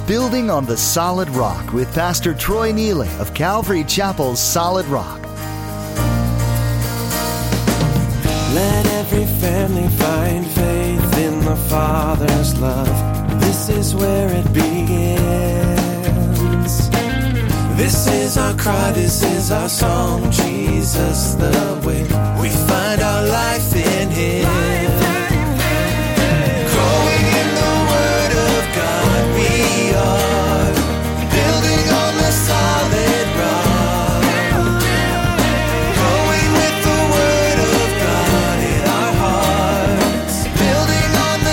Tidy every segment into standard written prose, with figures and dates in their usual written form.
Building on the Solid Rock with Pastor Troy Neely of Calvary Chapel's Solid Rock. Let every family find faith in the Father's love. This is where it begins. This is our cry, this is our song. Jesus the way. We find our life in Him. Growing in the Word of God, we are building on the solid rock. Growing with the Word of God in our hearts, building on the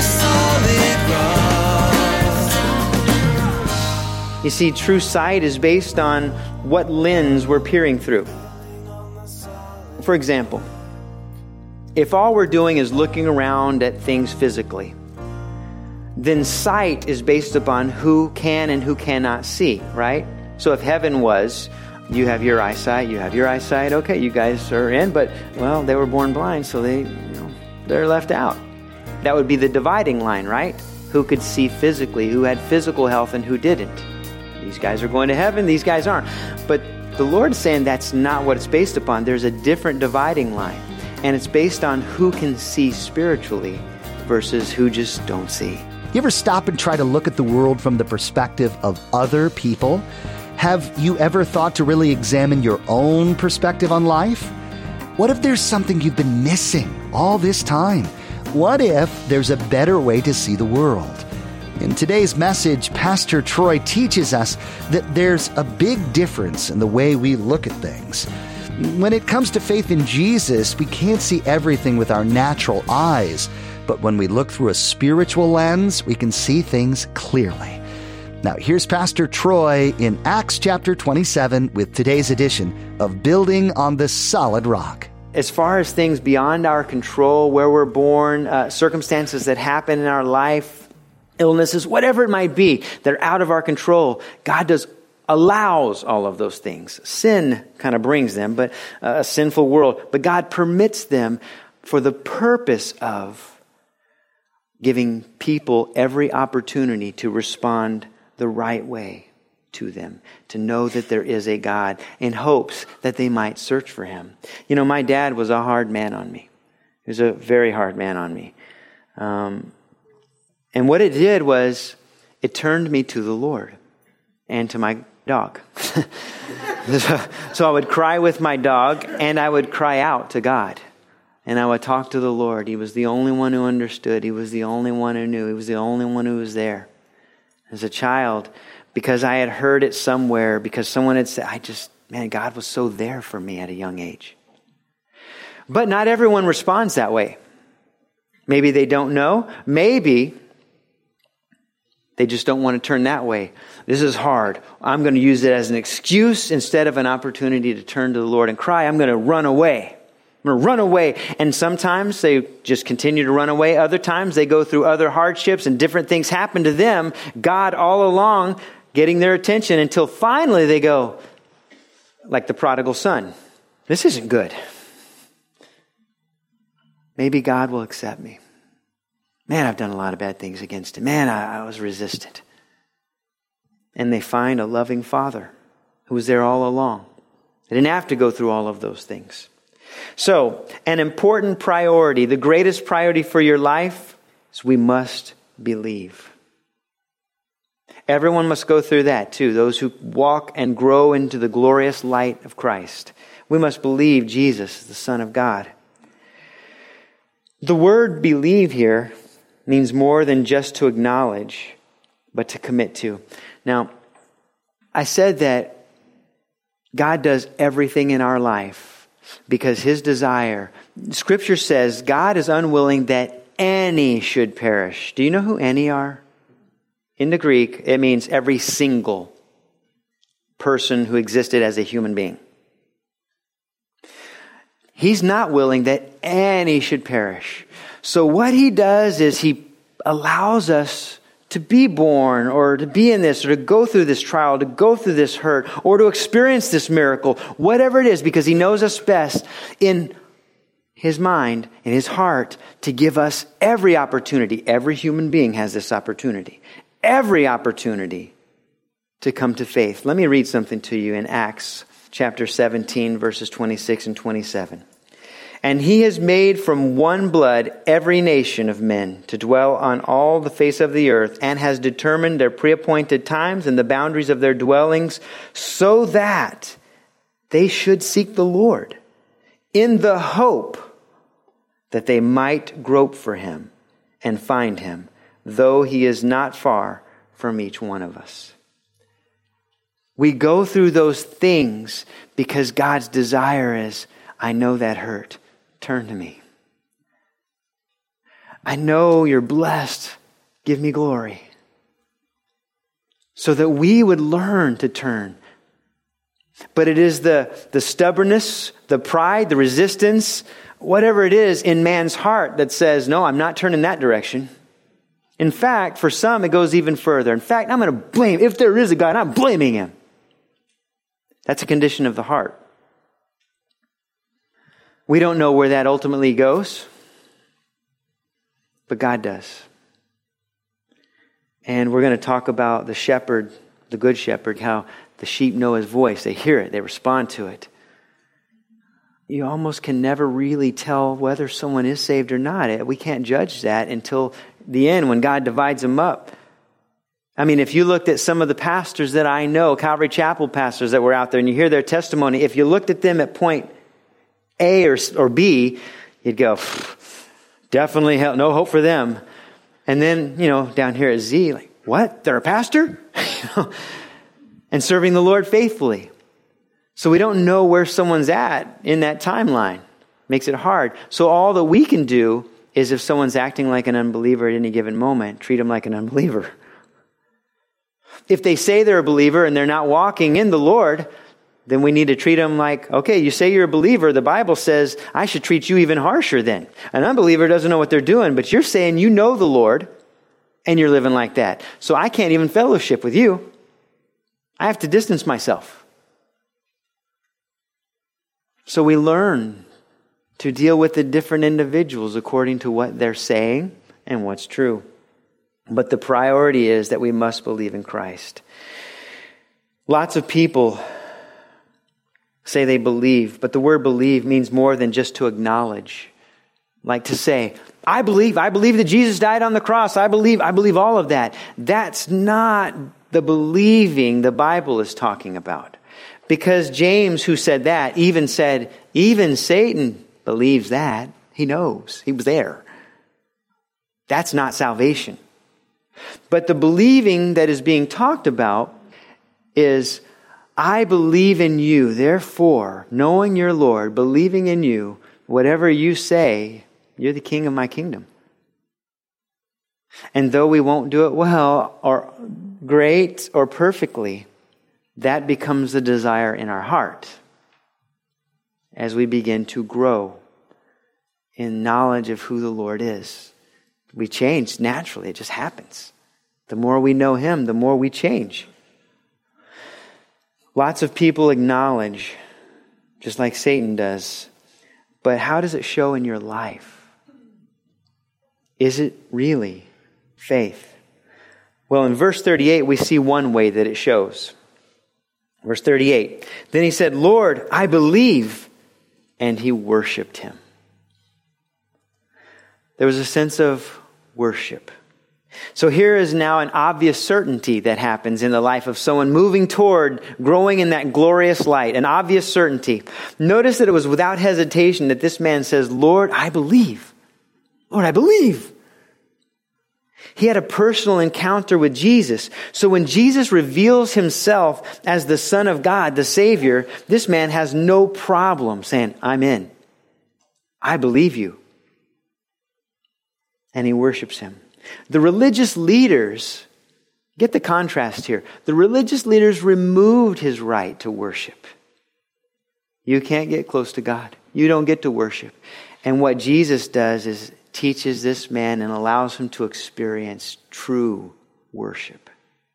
solid rock. You see, true sight is based on what lens we're peering through. For example, if all we're doing is looking around at things physically, then sight is based upon who can and who cannot see, right? So if heaven was, you have your eyesight, okay, you guys are in, but, well, they were born blind, so they're left out. That would be the dividing line, right? Who could see physically, who had physical health and who didn't. These guys are going to heaven, these guys aren't. But the Lord's saying that's not what it's based upon. There's a different dividing line. And it's based on who can see spiritually versus who just don't see. You ever stop and try to look at the world from the perspective of other people? Have you ever thought to really examine your own perspective on life? What if there's something you've been missing all this time? What if there's a better way to see the world? In today's message, Pastor Troy teaches us that there's a big difference in the way we look at things. When it comes to faith in Jesus, we can't see everything with our natural eyes, but when we look through a spiritual lens, we can see things clearly. Now, here's Pastor Troy in Acts chapter 27 with today's edition of Building on the Solid Rock. As far as things beyond our control, where we're born, circumstances that happen in our life, illnesses, whatever it might be, that are out of our control, God allows all of those things. Sin kind of brings them, but a sinful world. But God permits them for the purpose of giving people every opportunity to respond the right way to them, to know that there is a God, in hopes that they might search for Him. You know, my dad was a hard man on me. He was a very hard man on me. And what it did was, it turned me to the Lord and to my dog. So I would cry with my dog, and I would cry out to God. And I would talk to the Lord. He was the only one who understood. He was the only one who knew. He was the only one who was there. As a child, because I had heard it somewhere, because someone had said, God was so there for me at a young age. But not everyone responds that way. Maybe they don't know. Maybe they just don't want to turn that way. This is hard. I'm going to use it as an excuse instead of an opportunity to turn to the Lord and cry. I'm going to run away. I'm going to run away. And sometimes they just continue to run away. Other times they go through other hardships and different things happen to them. God all along getting their attention until finally they go, like the prodigal son, this isn't good. Maybe God will accept me. Man, I've done a lot of bad things against Him. Man, I was resistant. And they find a loving Father who was there all along. They didn't have to go through all of those things. So, an important priority, the greatest priority for your life, is we must believe. Everyone must go through that too. Those who walk and grow into the glorious light of Christ. We must believe Jesus is the Son of God. The word believe here means more than just to acknowledge, but to commit to. Now, I said that God does everything in our life because His desire, Scripture says God is unwilling that any should perish. Do you know who any are? In the Greek, it means every single person who existed as a human being. He's not willing that any should perish. So what He does is He allows us to be born or to be in this or to go through this trial, to go through this hurt or to experience this miracle, whatever it is, because He knows us best in His mind, in His heart, to give us every opportunity. Every human being has this opportunity. Every opportunity to come to faith. Let me read something to you in Acts chapter 17, verses 26 and 27. And he has made from one blood every nation of men to dwell on all the face of the earth, and has determined their preappointed times and the boundaries of their dwellings, so that they should seek the Lord in the hope that they might grope for him and find him, though he is not far from each one of us. We go through those things because God's desire is, I know that hurt. Turn to me. I know you're blessed. Give me glory. So that we would learn to turn. But it is the stubbornness, the pride, the resistance, whatever it is in man's heart that says, no, I'm not turning that direction. In fact, for some, it goes even further. In fact, I'm going to blame, if there is a God, I'm blaming him. That's a condition of the heart. We don't know where that ultimately goes, but God does. And we're going to talk about the shepherd, the good shepherd, how the sheep know his voice. They hear it. They respond to it. You almost can never really tell whether someone is saved or not. We can't judge that until the end when God divides them up. I mean, if you looked at some of the pastors that I know, Calvary Chapel pastors that were out there, and you hear their testimony, if you looked at them at point A or B, you'd go, definitely no hope for them. And then, down here at Z, like, what? They're a pastor? And serving the Lord faithfully. So we don't know where someone's at in that timeline. Makes it hard. So all that we can do is if someone's acting like an unbeliever at any given moment, treat them like an unbeliever. If they say they're a believer and they're not walking in the Lord, then we need to treat them like, okay, you say you're a believer. The Bible says I should treat you even harsher then. An unbeliever doesn't know what they're doing, but you're saying you know the Lord and you're living like that. So I can't even fellowship with you. I have to distance myself. So we learn to deal with the different individuals according to what they're saying and what's true. But the priority is that we must believe in Christ. Lots of people say they believe, but the word believe means more than just to acknowledge. Like to say, I believe that Jesus died on the cross. I believe all of that. That's not the believing the Bible is talking about. Because James, who said that, even said, even Satan believes that. He knows. He was there. That's not salvation. But the believing that is being talked about is, I believe in you, therefore, knowing your Lord, believing in you, whatever you say, you're the king of my kingdom. And though we won't do it well or great or perfectly, that becomes the desire in our heart as we begin to grow in knowledge of who the Lord is. We change naturally. It just happens. The more we know him, the more we change. Lots of people acknowledge, just like Satan does, but how does it show in your life? Is it really faith? Well, in verse 38, we see one way that it shows. Verse 38, then he said, Lord, I believe, and he worshiped him. There was a sense of worship. So here is now an obvious certainty that happens in the life of someone moving toward growing in that glorious light, an obvious certainty. Notice that it was without hesitation that this man says, Lord, I believe. Lord, I believe. He had a personal encounter with Jesus. So when Jesus reveals himself as the Son of God, the Savior, this man has no problem saying, I'm in. I believe you. And he worships him. The religious leaders, get the contrast here. The religious leaders removed his right to worship. You can't get close to God. You don't get to worship. And what Jesus does is teaches this man and allows him to experience true worship.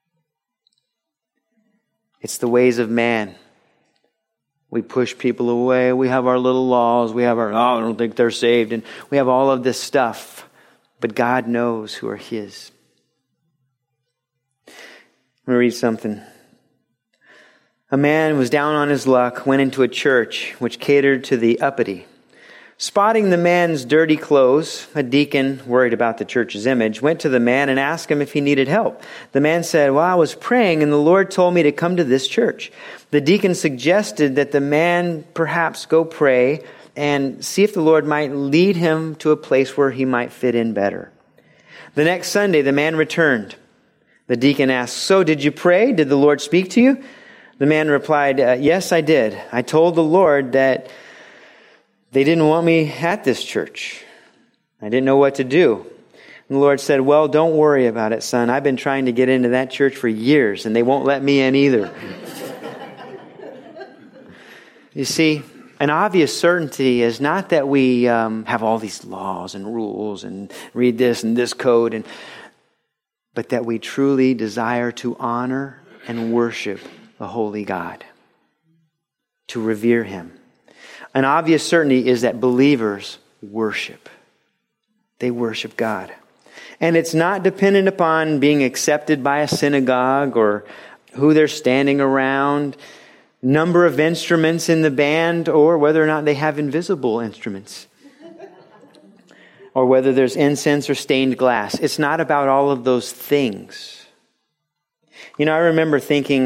It's the ways of man. We push people away. We have our little laws. We have our, I don't think they're saved. And we have all of this stuff. But God knows who are his. I'm going to read something A man was down on his luck, went into a church which catered to the uppity. Spotting the man's dirty clothes, a deacon, worried about the church's image, went to the man and asked him if he needed help. The man said, "Well, I was praying and the Lord told me to come to this church." The deacon suggested that the man perhaps go pray and see if the Lord might lead him to a place where he might fit in better. The next Sunday, the man returned. The deacon asked, "So did you pray? Did the Lord speak to you?" The man replied, "Yes, I did. I told the Lord that they didn't want me at this church. I didn't know what to do." And the Lord said, "Well, don't worry about it, son. I've been trying to get into that church for years, and they won't let me in either." You see, an obvious certainty is not that we have all these laws and rules and read this and this code, but that we truly desire to honor and worship the holy God, to revere Him. An obvious certainty is that believers worship. They worship God. And it's not dependent upon being accepted by a synagogue or who they're standing around, number of instruments in the band, or whether or not they have invisible instruments, or whether there's incense or stained glass. It's not about all of those things. You know, I remember thinking,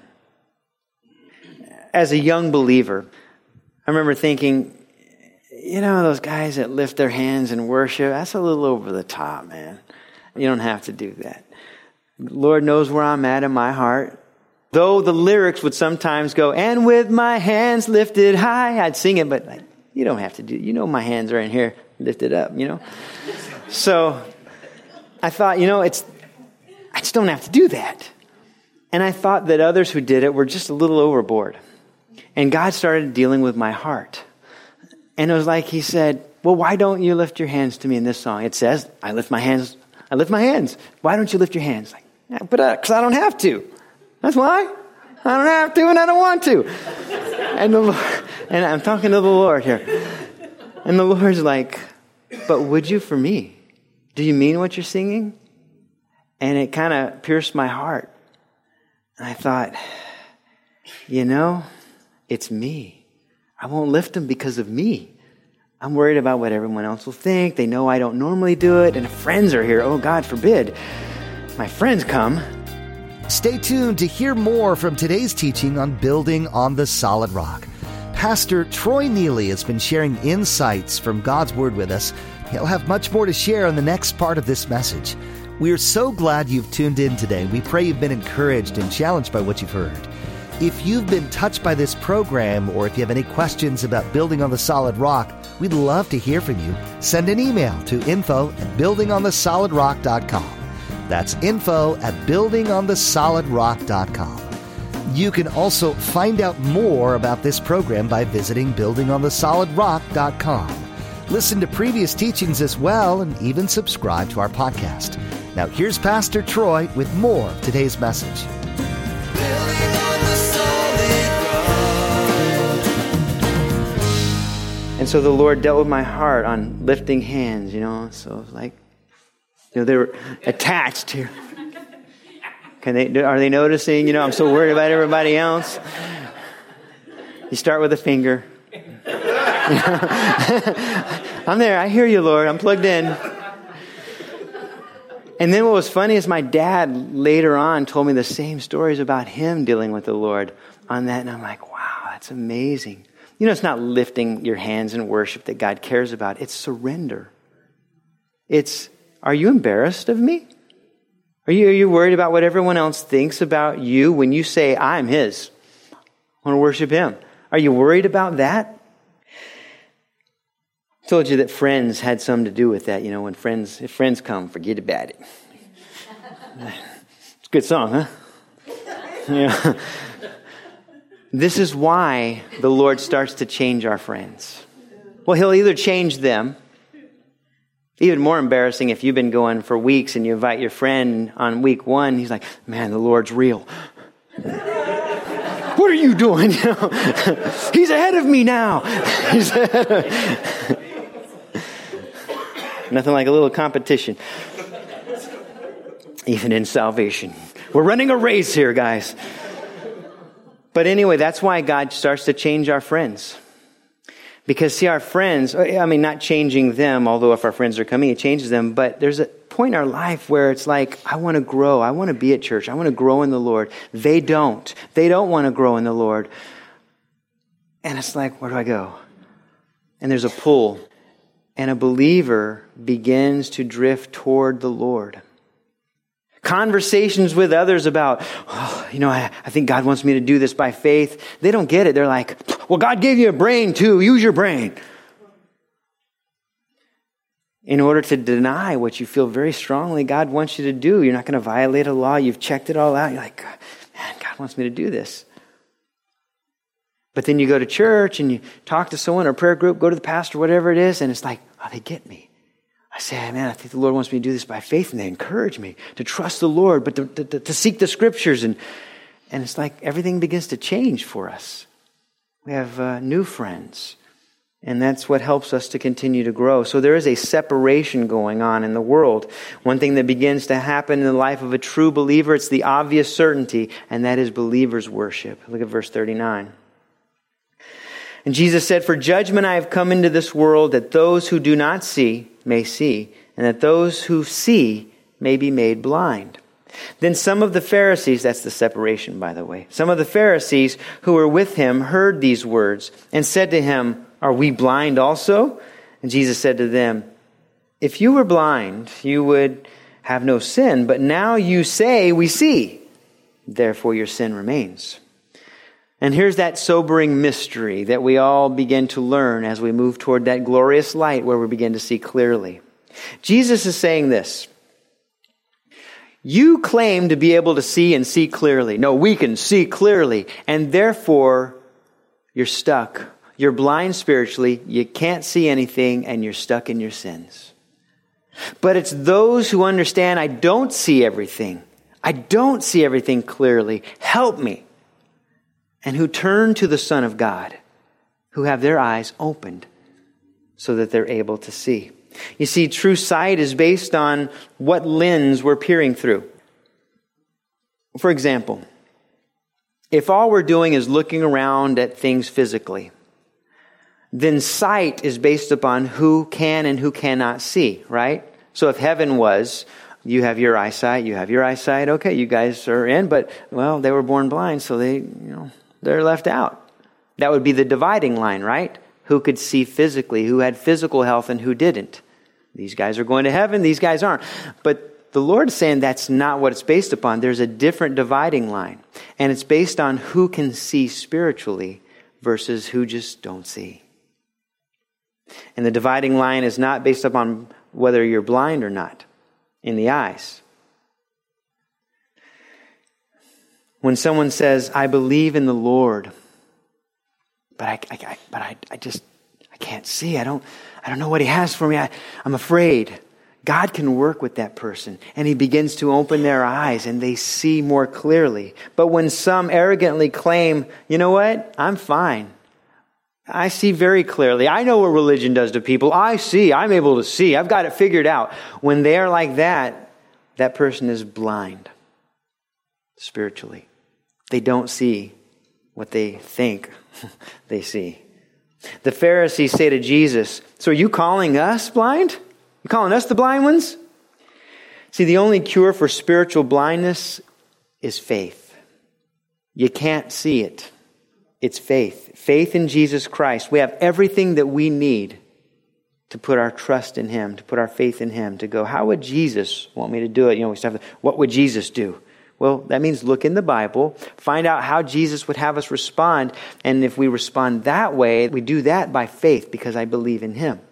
as a young believer, I remember thinking, you know, those guys that lift their hands and worship, that's a little over the top, man. You don't have to do that. Lord knows where I'm at in my heart. Though the lyrics would sometimes go, "And with my hands lifted high," I'd sing it, but you don't have to do it. You know my hands are in here lifted up, you know. So I thought, I just don't have to do that. And I thought that others who did it were just a little overboard. And God started dealing with my heart. And it was like He said, "Well, why don't you lift your hands to me in this song?" It says, I lift my hands. Why don't you lift your hands? Because I don't have to. That's why. I don't have to and I don't want to. And I'm talking to the Lord here. And the Lord's like, "But would you for me? Do you mean what you're singing?" And it kind of pierced my heart. And I thought, it's me. I won't lift them because of me. I'm worried about what everyone else will think. They know I don't normally do it. And if friends are here, oh, God forbid, my friends come. Stay tuned to hear more from today's teaching on Building on the Solid Rock. Pastor Troy Neely has been sharing insights from God's Word with us. He'll have much more to share in the next part of this message. We are so glad you've tuned in today. We pray you've been encouraged and challenged by what you've heard. If you've been touched by this program, or if you have any questions about Building on the Solid Rock, we'd love to hear from you. Send an email to info@buildingonthesolidrock.com. That's info@buildingonthesolidrock.com. You can also find out more about this program by visiting buildingonthesolidrock.com. Listen to previous teachings as well, and even subscribe to our podcast. Now here's Pastor Troy with more of today's message. And so the Lord dealt with my heart on lifting hands, So it's like, they were attached here. Are they noticing? I'm so worried about everybody else. You start with a finger. I'm there. I hear you, Lord. I'm plugged in. And then what was funny is my dad later on told me the same stories about him dealing with the Lord on that. And I'm like, wow, that's amazing. It's not lifting your hands in worship that God cares about. It's surrender. It's, are you embarrassed of me? Are you worried about what everyone else thinks about you when you say, I'm His? I want to worship Him. Are you worried about that? I told you that friends had something to do with that. If friends come, forget about it. It's a good song, huh? Yeah. This is why the Lord starts to change our friends. Well, He'll either change them. Even more embarrassing if you've been going for weeks and you invite your friend on week 1. He's like, man, the Lord's real. What are you doing? He's ahead of me now. Nothing like a little competition. Even in salvation. We're running a race here, guys. But anyway, that's why God starts to change our friends. Because see, our friends, I mean, not changing them, although if our friends are coming, it changes them. But there's a point in our life where it's like, I want to grow. I want to be at church. I want to grow in the Lord. They don't. They don't want to grow in the Lord. And it's like, where do I go? And there's a pull. And a believer begins to drift toward the Lord. Conversations with others about, I think God wants me to do this by faith. They don't get it. They're like, well, God gave you a brain too. Use your brain. In order to deny what you feel very strongly God wants you to do. You're not going to violate a law. You've checked it all out. You're like, man, God wants me to do this. But then you go to church and you talk to someone or a prayer group, go to the pastor, whatever it is, and it's like, oh, they get me. I say, man, I think the Lord wants me to do this by faith, and they encourage me to trust the Lord, but to seek the Scriptures. And it's like everything begins to change for us. We have new friends, and that's what helps us to continue to grow. So there is a separation going on in the world. One thing that begins to happen in the life of a true believer, it's the obvious certainty, and that is believers' worship. Look at verse 39. And Jesus said, for judgment I have come into this world, that those who do not see may see, and that those who see may be made blind. Then some of the Pharisees, that's the separation, by the way, some of the Pharisees who were with him heard these words and said to him, are we blind also? And Jesus said to them, if you were blind, you would have no sin, but now you say we see, therefore your sin remains. And here's that sobering mystery that we all begin to learn as we move toward that glorious light where we begin to see clearly. Jesus is saying this. You claim to be able to see and see clearly. No, we can see clearly. And therefore, you're stuck. You're blind spiritually. You can't see anything and you're stuck in your sins. But it's those who understand I don't see everything. I don't see everything clearly. Help me. And who turn to the Son of God, who have their eyes opened so that they're able to see. You see, true sight is based on what lens we're peering through. For example, if all we're doing is looking around at things physically, then sight is based upon who can and who cannot see, right? So if heaven was, you have your eyesight, okay, you guys are in, but, well, they were born blind, so they're left out. That would be the dividing line, right? Who could see physically, who had physical health and who didn't. These guys are going to heaven, these guys aren't. But the Lord is saying that's not what it's based upon. There's a different dividing line. And it's based on who can see spiritually versus who just don't see. And the dividing line is not based upon whether you're blind or not in the eyes. When someone says, I believe in the Lord, but I can't see. I don't know what He has for me. I'm afraid. God can work with that person, and He begins to open their eyes, and they see more clearly. But when some arrogantly claim, you know what? I'm fine. I see very clearly. I know what religion does to people. I see. I'm able to see. I've got it figured out. When they are like that, that person is blind spiritually. They don't see what they think they see. The Pharisees say to Jesus, so are you calling us blind? You calling us the blind ones? See, the only cure for spiritual blindness is faith. You can't see it. It's faith. Faith in Jesus Christ. We have everything that we need to put our trust in Him, to put our faith in Him, to go, how would Jesus want me to do it? We start, what would Jesus do? Well, that means look in the Bible, find out how Jesus would have us respond. And if we respond that way, we do that by faith because I believe in Him.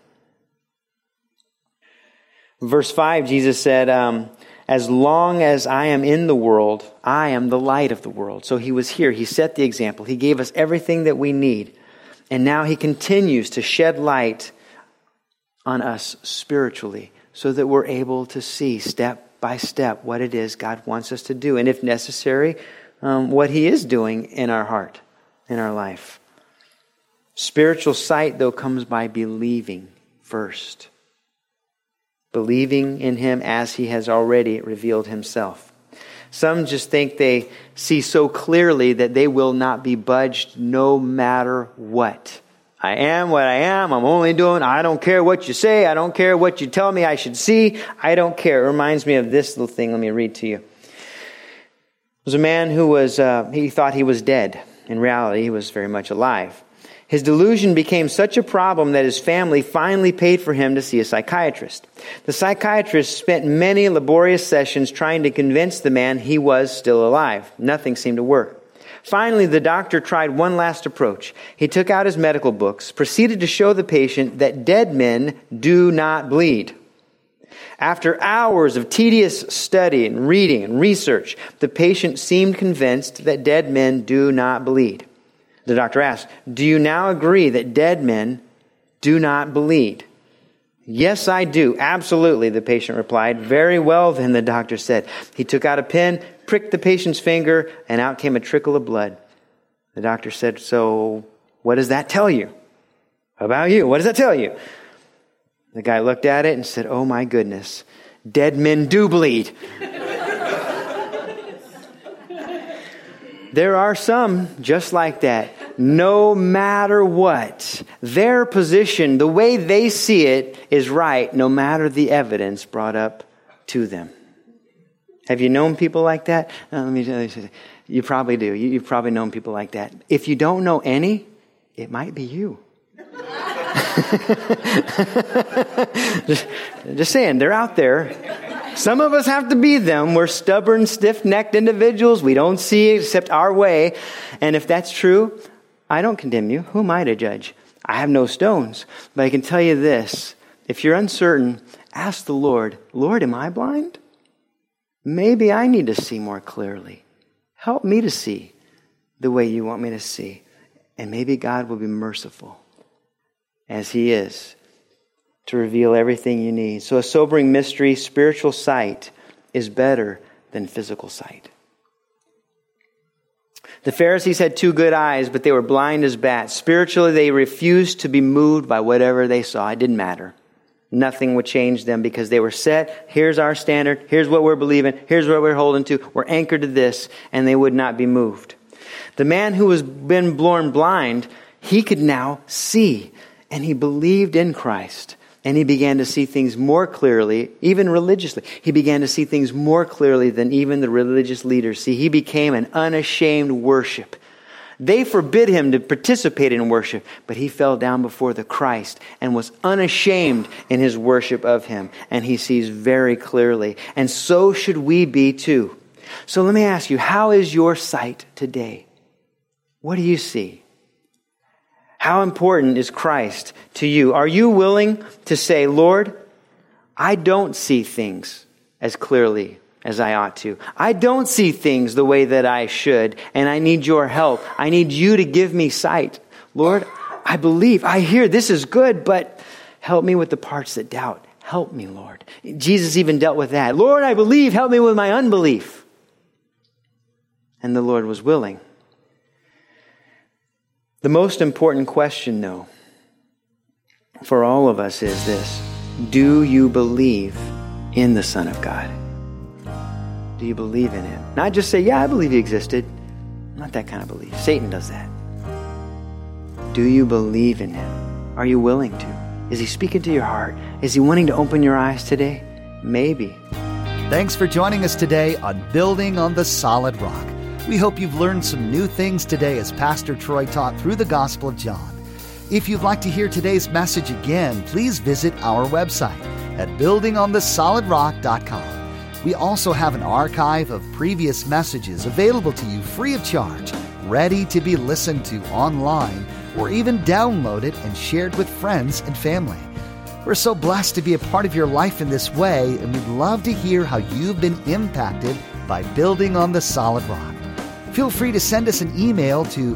Verse 5, Jesus said, as long as I am in the world, I am the light of the world. So He was here. He set the example. He gave us everything that we need. And now He continues to shed light on us spiritually so that we're able to see step by step what it is God wants us to do. And if necessary, what He is doing in our heart, in our life. Spiritual sight, though, comes by believing first. Believing in Him as He has already revealed Himself. Some just think they see so clearly that they will not be budged no matter what. I am what I am. I'm only doing, I don't care what you say. I don't care what you tell me I should see. I don't care. It reminds me of this little thing. Let me read to you. There was a man who he thought he was dead. In reality, he was very much alive. His delusion became such a problem that his family finally paid for him to see a psychiatrist. The psychiatrist spent many laborious sessions trying to convince the man he was still alive. Nothing seemed to work. Finally, the doctor tried one last approach. He took out his medical books, proceeded to show the patient that dead men do not bleed. After hours of tedious study and reading and research, the patient seemed convinced that dead men do not bleed. The doctor asked, "Do you now agree that dead men do not bleed?" "Yes, I do. Absolutely," the patient replied. "Very well, then," the doctor said. He took out a pen, pricked the patient's finger, and out came a trickle of blood. The doctor said, "So, what does that tell you?" "About you? What does that tell you?" The guy looked at it and said, "Oh my goodness, dead men do bleed." There are some just like that. No matter what, their position, the way they see it, is right, no matter the evidence brought up to them. Have you known people like that? Let me tell you, you probably do. You've probably known people like that. If you don't know any, it might be you. just saying, they're out there. Some of us have to be them. We're stubborn, stiff-necked individuals. We don't see except our way. And if that's true, I don't condemn you. Who am I to judge? I have no stones. But I can tell you this. If you're uncertain, ask the Lord, "Lord, am I blind? Maybe I need to see more clearly. Help me to see the way you want me to see." And maybe God will be merciful, as He is, to reveal everything you need. So a sobering mystery, spiritual sight is better than physical sight. The Pharisees had 2 good eyes, but they were blind as bats. Spiritually, they refused to be moved by whatever they saw. It didn't matter. Nothing would change them because they were set. Here's our standard. Here's what we're believing. Here's what we're holding to. We're anchored to this, and they would not be moved. The man who was been born blind, he could now see, and he believed in Christ. And he began to see things more clearly, even religiously. He began to see things more clearly than even the religious leaders. See, he became an unashamed worship. They forbid him to participate in worship, but he fell down before the Christ and was unashamed in his worship of him. And he sees very clearly. And so should we be too. So let me ask you, how is your sight today? What do you see? How important is Christ to you? Are you willing to say, "Lord, I don't see things as clearly as I ought to. I don't see things the way that I should, and I need your help. I need you to give me sight. Lord, I believe, I hear this is good, but help me with the parts that doubt. Help me, Lord." Jesus even dealt with that. "Lord, I believe, help me with my unbelief." And the Lord was willing. The most important question, though, for all of us is this: do you believe in the Son of God? Do you believe in Him? Not just say, "Yeah, I believe He existed." Not that kind of belief. Satan does that. Do you believe in Him? Are you willing to? Is He speaking to your heart? Is He wanting to open your eyes today? Maybe. Thanks for joining us today on Building on the Solid Rock. We hope you've learned some new things today as Pastor Troy taught through the Gospel of John. If you'd like to hear today's message again, please visit our website at buildingonthesolidrock.com. We also have an archive of previous messages available to you free of charge, ready to be listened to online or even downloaded and shared with friends and family. We're so blessed to be a part of your life in this way, and we'd love to hear how you've been impacted by Building on the Solid Rock. Feel free to send us an email to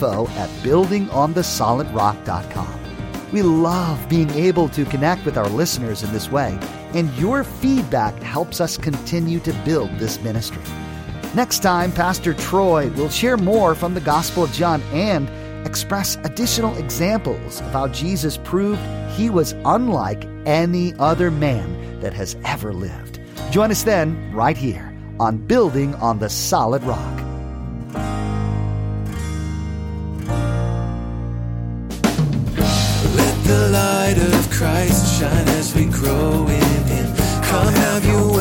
info@buildingonthesolidrock.com. We love being able to connect with our listeners in this way, and your feedback helps us continue to build this ministry. Next time, Pastor Troy will share more from the Gospel of John and express additional examples of how Jesus proved He was unlike any other man that has ever lived. Join us then, right here on Building on the Solid Rock. Let the light of Christ shine as we grow in Him. Come have your